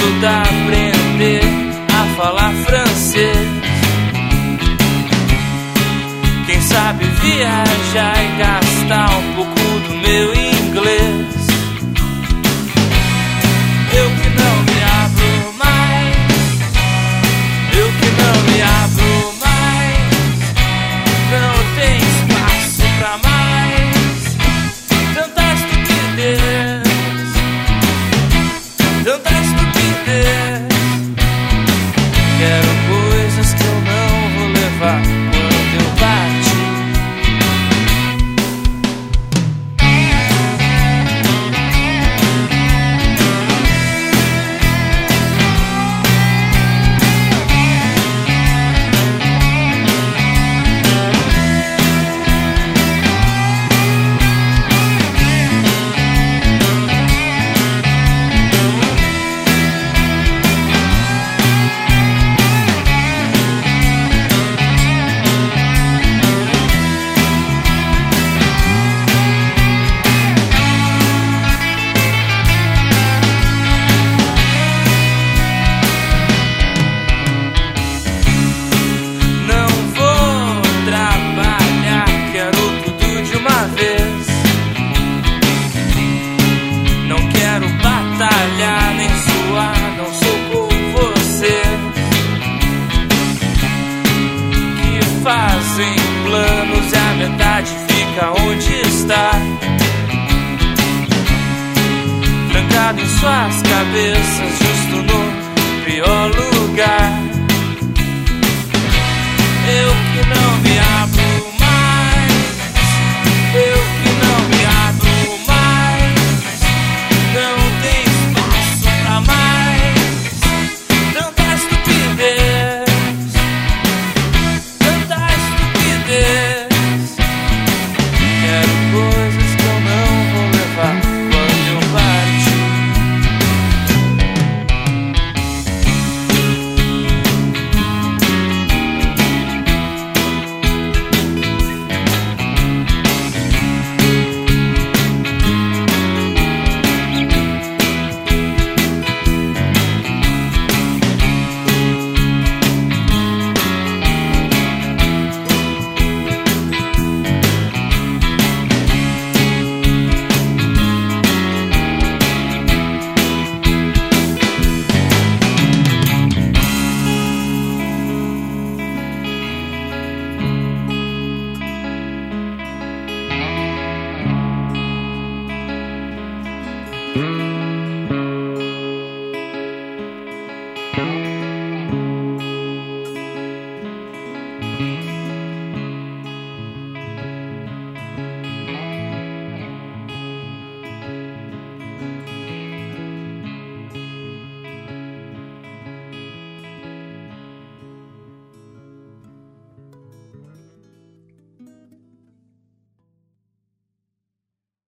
ajuda a aprender a falar francês. Quem sabe viajar e gastar um pouco do meu inglês. Eu que não me abro mais, eu que não me abro mais, não tem espaço pra mais. Tanta estupidez, tanta estupidez. Quero coisas que eu não vou levar quando eu partir. Nem suar, não sou com você, que fazem planos e a metade fica onde está, trancado em suas cabeças, justo no pior lugar.